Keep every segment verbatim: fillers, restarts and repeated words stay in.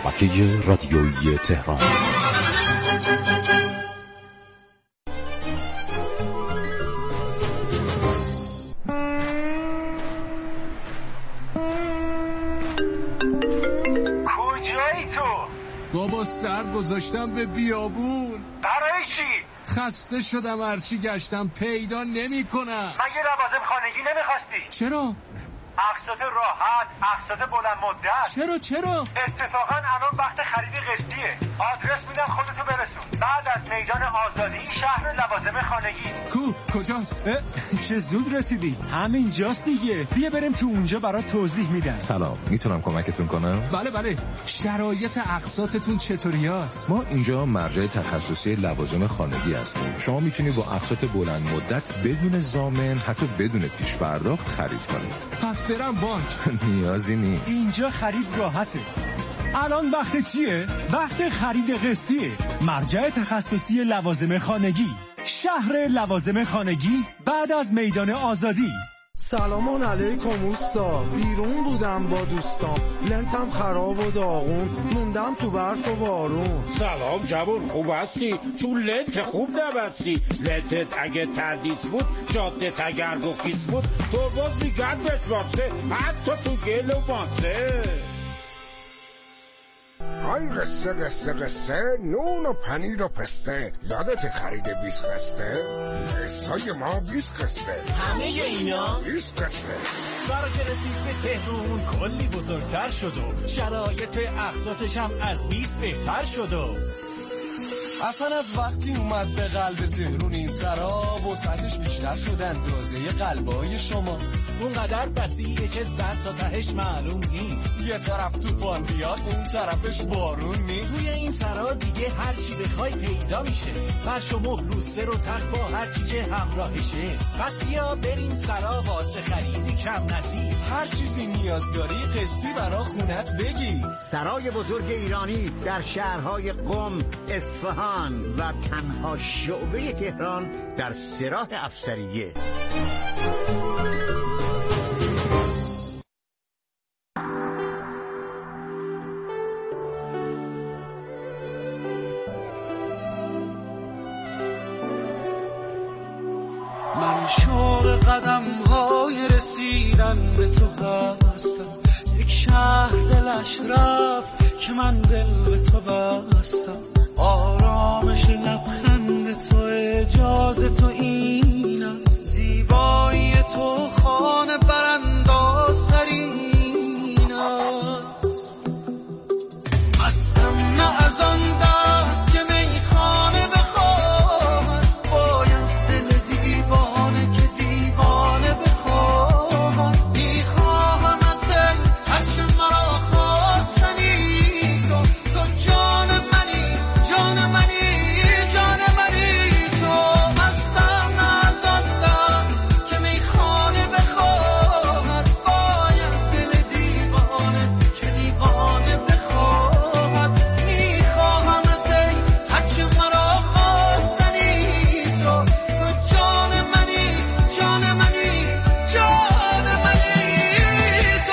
شبکه رادیویی تهران. کجایی تو؟ بابا سر گذاشتم به بیابون. برای چی؟ خسته شدم، هرچی گشتم پیدا نمی کنم. مگه لوازم خانگی نمیخواستی؟ چرا؟ اقساط راحت، اقساط بلند مدت. چرا چرا؟ اتفاقا الان وقت خرید قسطیه. آدرس میدم خودتو برسون. بعد از میدان آزادی شهر لوازم خانگی. کو کجاست؟ چه زود رسیدی؟ همین جاست دیگه. بیا بریم تو اونجا برات توضیح میدم. سلام، میتونم کمکتون کنم؟ بله بله. شرایط اقساطتون چطوریاست؟ ما اینجا مرجع تخصصی لوازم خانگی هستیم. شما میتونید با اقساط بلند مدت بدون ضامن، حتی بدون پیش پرداخت خرید کنید. پس برم بانک؟ نیازی نیست. اینجا خرید راحته. الان وقت چیه؟ وقت خرید قسطیه. مرجع تخصصی لوازم خانگی، شهر لوازم خانگی، بعد از میدان آزادی. سلام علیکم اوستا. بیرون بودم با دوستام، لنتم خراب و داغون، موندم تو برف و بارون. سلام جوون، خوب هستی؟ تو لنت خوب نبستی. لنتت اگه تندیس بود، جادت اگر گفیز بود، تو باز میگن بشماسه، حتی تو گل و ماسه. های قصه قصه قصه، نون و پنیر و پسته، یادت خرید بیست قصه؟ قصه ما بیست قصه، همه اینا بیست قصه. سارا که رسید به تهرون کلی بزرگتر شد و شرایط اقساطش هم از بیست بهتر شد و اصلا از وقتی اومد به قلب تهرون این سراب و سطحش بیشتر شد اندازه قلبای شما. اونقدر بسیعه که سر تا تهش معلوم نیست. یه طرف طوفان بیاد اون طرفش بارون نیست. توی این سرا دیگه هر چی بخوای پیدا میشه. فرش و مبل و سر و تخت با هر چی که همراهشه. پس بیا بریم سرا واسه خریدی کم نظیر. هر چیزی نیاز داری قسطی برا خونت بگی. سرای بزرگ ایرانی در شهرهای قم، اصفهان و تنها شعبه تهران در سراح افسریه. من شوق قدم های رسیدن به تو هستم. یک شهر دلش رفت که من دل به تو بستم. آرامش لبخند تو، اجازه تو این است. زیبایی تو خانه براندازترین است. مستم نه از آن دست که میخانه بخواهد، باید دل دیوانه که دیوانه بخواهد. میخواهم از هرچه مرا خواستنی تو، تو جان منی، جان منی، جان منی. تو مستم از آن دست که میخانه بخواهد، باید دل دیوانه که دیوانه بخواهد. میخواهم از هرچه مرا خواستنی تو، تو جان منی، جان منی، جان منی. تو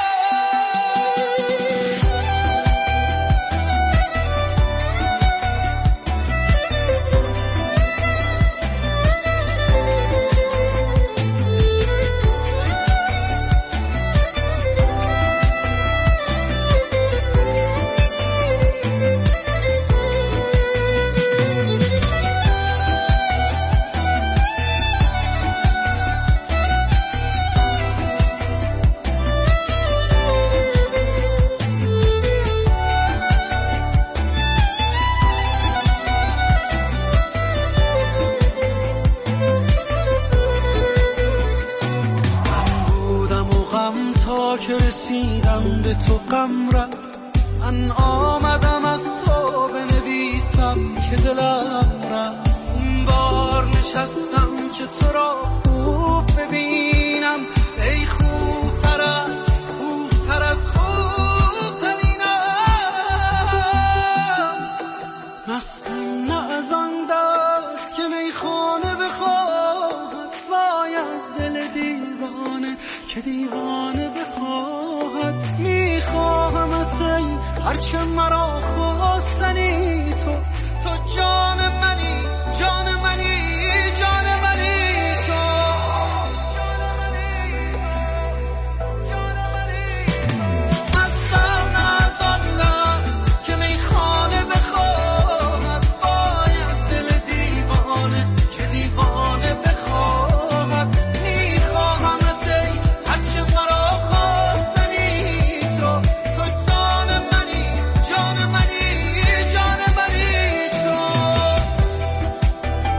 تا که رسیدم به تو غم رفت. من آمدم از تو بنویسم که دلم رفت. این بار نشستم که تو را خوب ببینم. ای خوبتر از خوبتر از خوبترینم. مستم نه از آن دست که میخانه بخواهد، وای از دل دیوانه که دیوانه بخواهد. میخواهم ای هرچه مرا خواستنی تو، تو جان منی، جان منی، جان منی تو. مستم از آن لحظ که میخانه بخواهد، وای از دل دیوانه که دیوانه بخواهد. میخواهمت ای هرچه مرا خواستنی تو، تو جان منی، جان منی، جان منی تو.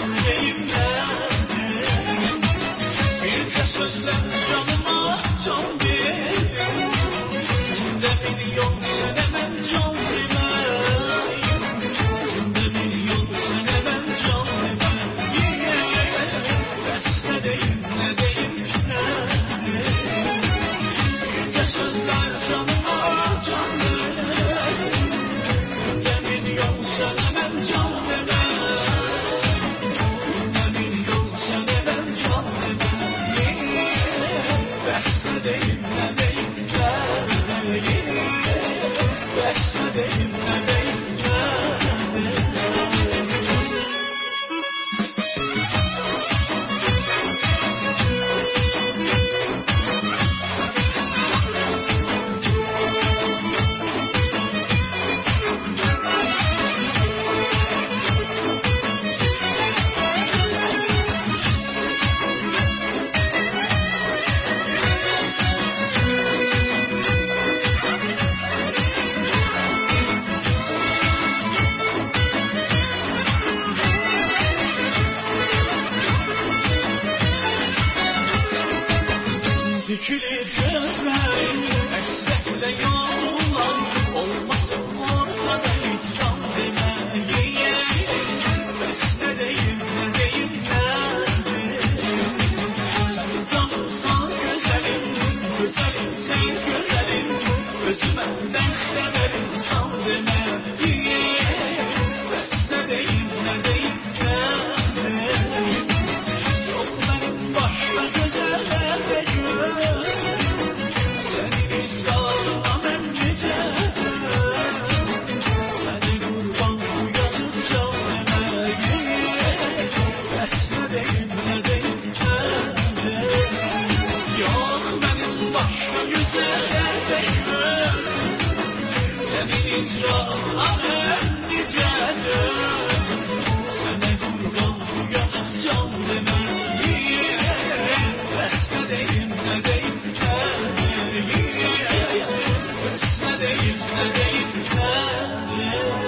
neredeyim neredeyim? Bir de sözler canıma can verin. Günde milyon sene ben can vermeyim. Günde milyon sene ben can vermeyim. Bestedeyim ne deyim neredeyim? Bir de sözler canıma can verin. Günde milyon sene ben can vermeyim. Günde milyon sene ben can vermeyim. Bestedeyim ne deyim neredeyim? Bestedeyim ne deyim neredeyim? Dikilir gözlerim esrekle yolan, olmasın ortada hiç can demeyeyim. Bestedeyim ne deyim neredeyim? Sen canımsan güzelim, güzelim sen güzelim. Özüme dertlerim san demeyeyim. Bestedeyim ne deyim neredeyim? Yok benim başka güzellerde göz, seni icrana ben gideriz. Seni kurban bu yazıp can demeyim. Besmedeyim ne deyim neredeyim? Yok benim başka güzellerde göz, seni icrana ben gideriz. Seni kurban bu yazıp can demeyim. Besmedeyim ne deyim neredeyim? Besmedeyim ne deyim neredeyim?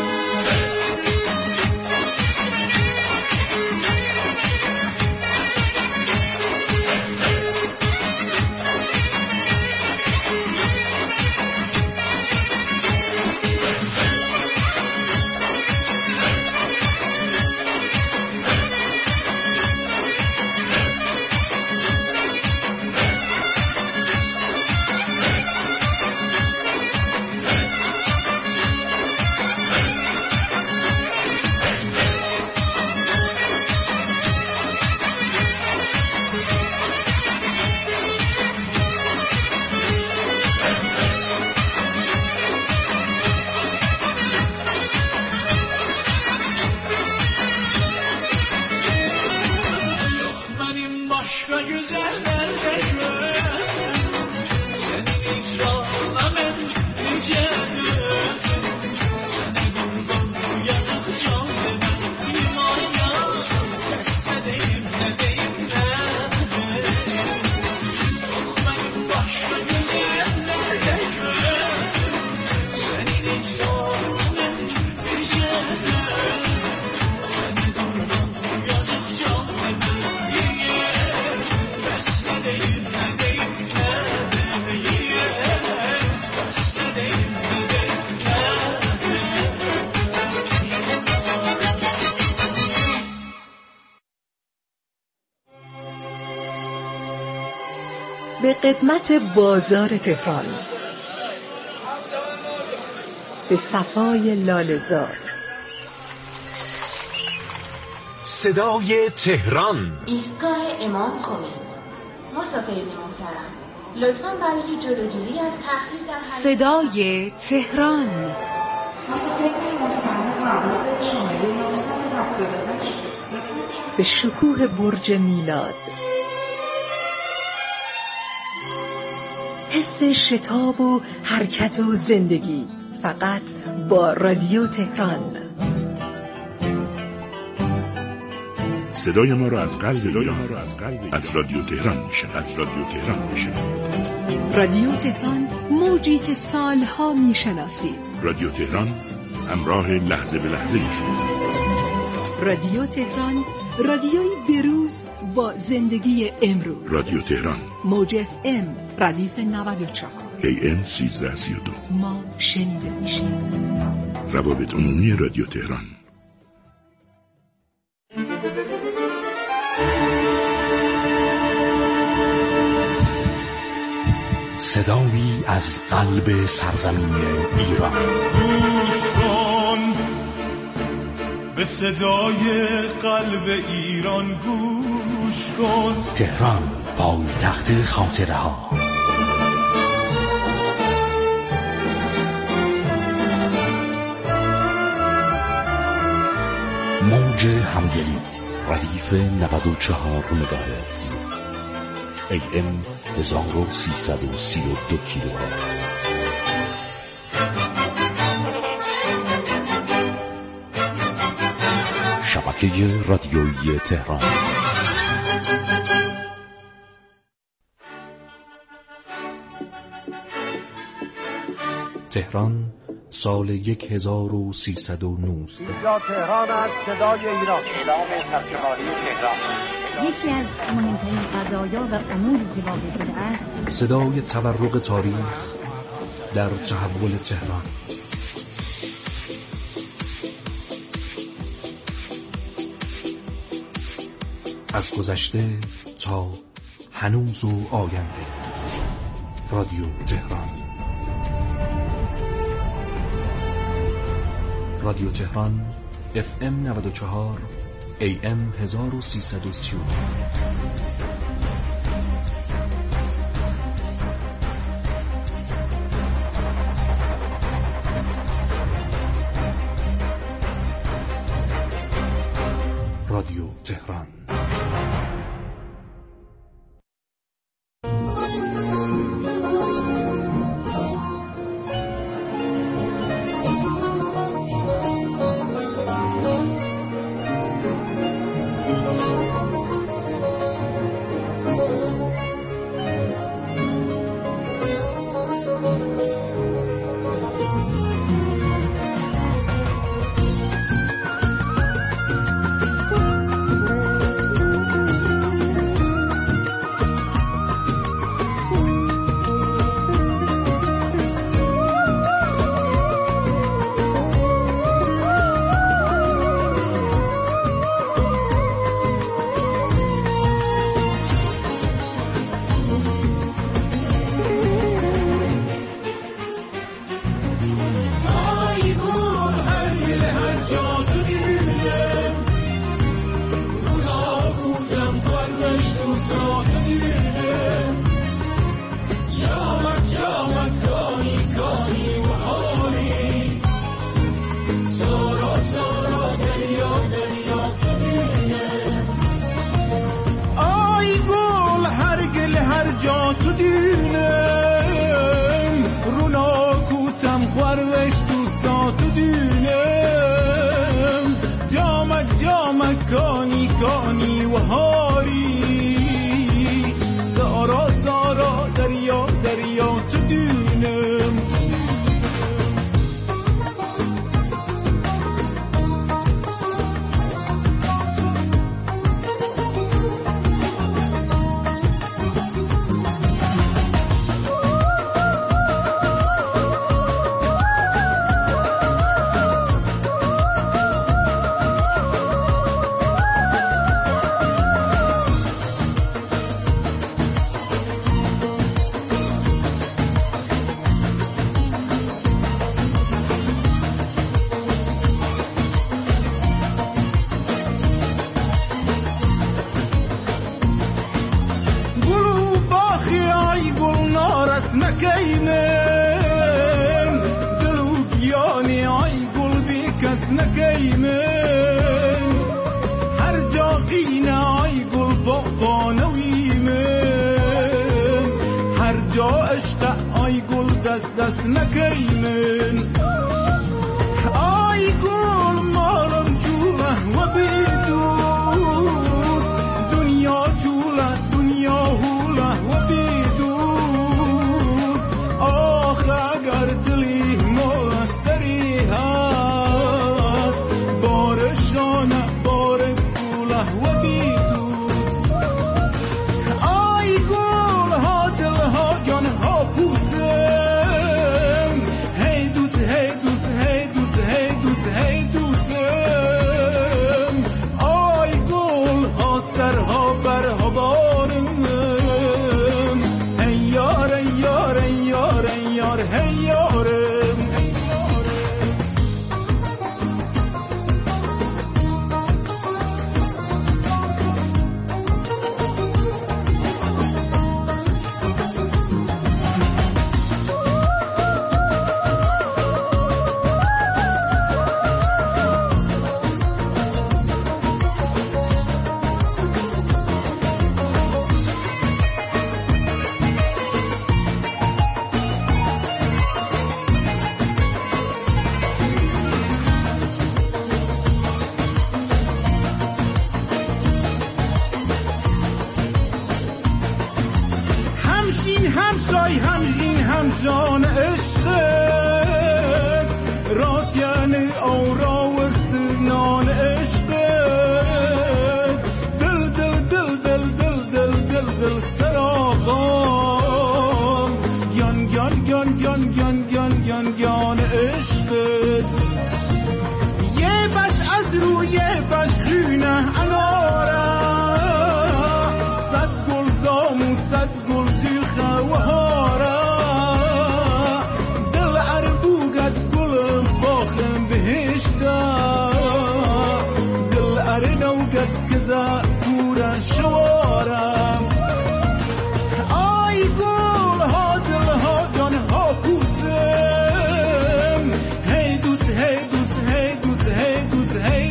Yok benim başka güzellerde göz, senin icrana ben nice gözüm. Seni kurban bu yazık can demeyim ayağım. Bestedeyim ne deyim neredeyim? Yok benim başka güzellerde göz, senin icrana ben nice gözüm. Seni kurban bu yazık can demeyim. Bestedeyim ne deyim neredeyim? Bestedeyim ne deyim neredeyim? به قدمت بازار تهران، به صفای لاله‌زار، صدای تهران. ایستگاه امام خمینی. مسافرین محترم، لطفاً برای جلوگیری از تأخیر در حرکت صدای تهران. مسافرین محترم، حواس شماره نهصد و هفتاد و هشت به شکوه برج میلاد، حس شتاب و حرکت و زندگی، فقط با رادیو تهران. صدای ما را از قلب ایران از رادیو تهران میشنوید. از رادیو تهران میشنوید. رادیو تهران، موجی که سالها میشناسید. رادیو تهران، همراه لحظه به لحظه شما. رادیو تهران، رادیوی بروز با زندگی امروز. رادیو تهران، موج اف ام ردیف نود و چهار، ای ام سیزده سی و دو. ما شنیده میشیم. روابط عمومی رادیو تهران. صدایی از قلب سرزمین ایران. گوش کن به صدای قلب ایران، گوش کن. تهران، پایتخت خاطره ها. موج همدلی، ردیف نود و چهار مگاهرتز، ای ام هزار و سیصد و سی و دو کیلوهرتز. شبکه رادیویی تهران. تهران، سال یک هزار و سیصد و نوزده. اینجا تهران است، صدای ایران. اعلام سرشماری تهران. یکی از مهمترین قضایا و اموری که واقع شده است، صدای تورق تاریخ در تحول تهران. از گذشته تا هنوز و آینده. رادیو تهران. رادیو تهران، اف ام نود و چهار، ای ام هزار و سیصد و سی و دو. رادیو تهران. بارشان سرها برها بارم ای یار ای یار ای یار ای یار ای یارم جان عشقت رات یعنی آورا و سنان عشقت دل دل دل دل دل دل دل دل سراغام گیان گیان گیان گیان گیان گیان گیان گیان عشقت یه بش از روی بش خونه اناره صد گل زامو صد گل زیخه و هاره دل ارنو قد كذا كورا شوارم آي قول هادل هادان هاكوسم هي دوس هي دوس هي دوس هي دوس هي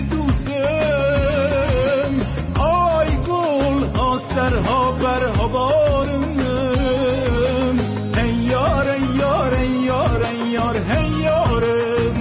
دوسم آي قول ها سرها برها بارم هي یار ای یار ای یار ای یار هی یارم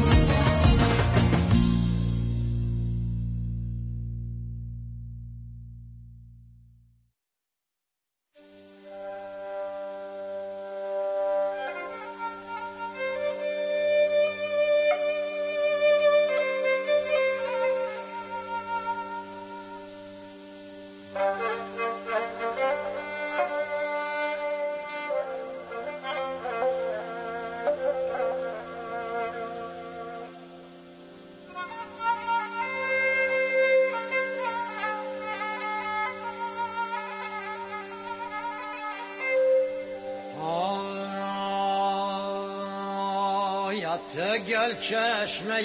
گل چشمه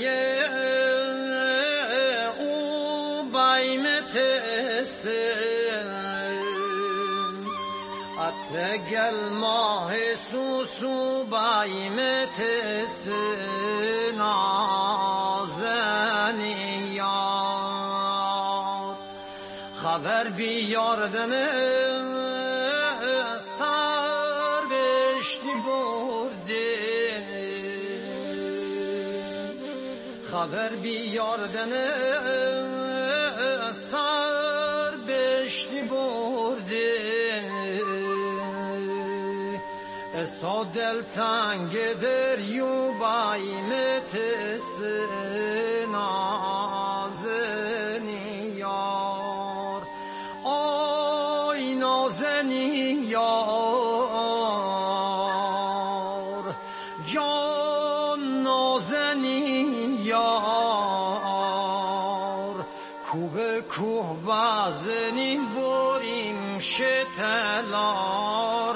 او بایمتسن اتگل ماه سوسو بایمتسن آزنی یار خبر بیاردن سر بشتی بردن خبر بیاردن سر بشتی بردن اسا دل تنگ دریو بایمتسن نازنی یار آی نازنی یار جان نازنی یار کوب کوه بازنین بریم شتلار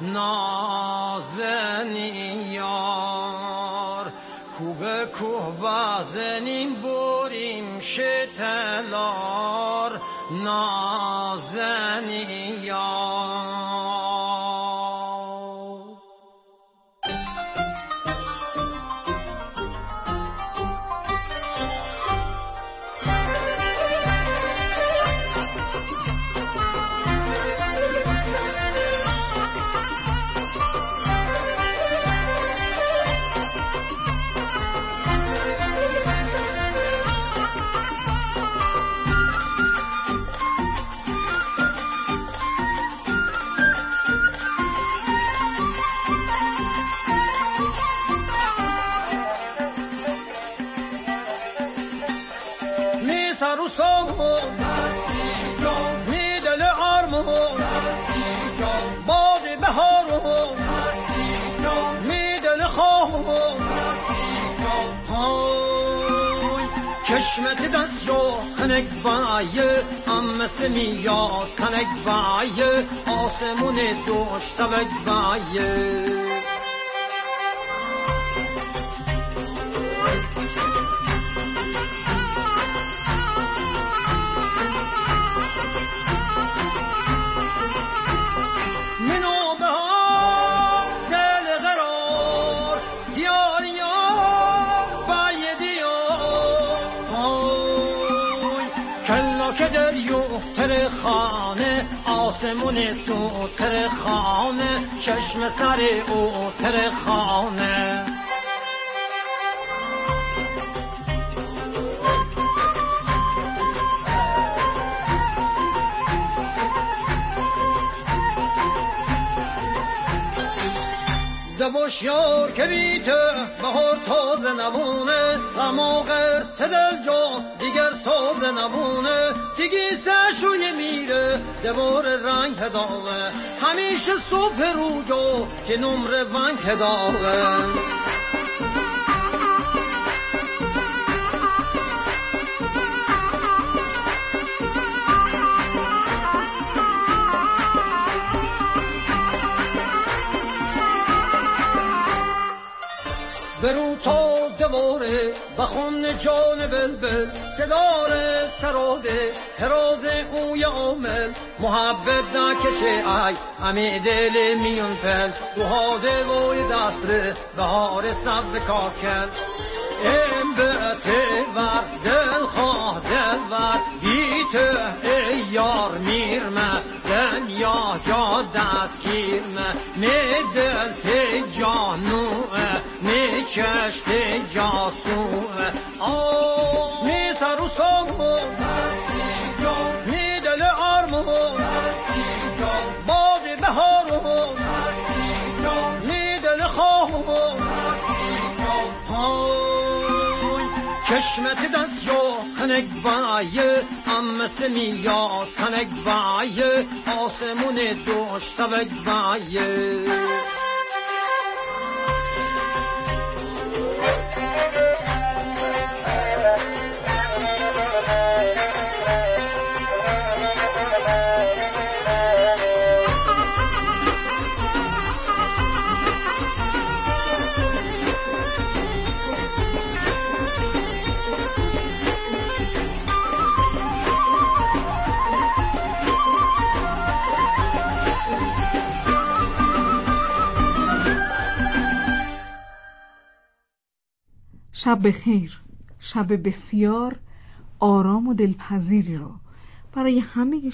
نازنین یار کوب کوه بازنین بریم شتلار نازنین یار چشمت دست جو خنک بایه ام سمیا کنک بایه آسمون دوش سبک بایه خانه آسمون سوتر خانه چشم سر او تر خانه دبوشیار که بیته بهار تازه نبونه غماغ سدل جا دیگر ساز نبونه دیگی سشوی میره دوار رنگ هداوه همیشه صبح روجا که نمره ونگ هداوه برو تا دواره بخون جان بلبل صدار سراده هراز اوی عامل محبت نکشه ای همه دل میون پل دوها دوای دستره بهار سبز کاکل ام بته ور دل خواه دل ور بیته ای یار میرمه دنیا جا دست گیرمه می دل تی جانوه می چشت جاسوه آه می سر و سامون می دل آرمون باد بهارون می دل خواهون چشمت دست یا خنک بایه ام سمیا کنک بایه آسمون دوش سبک بایه شب بخیر، شب بسیار آرام و دلپذیری رو برای همه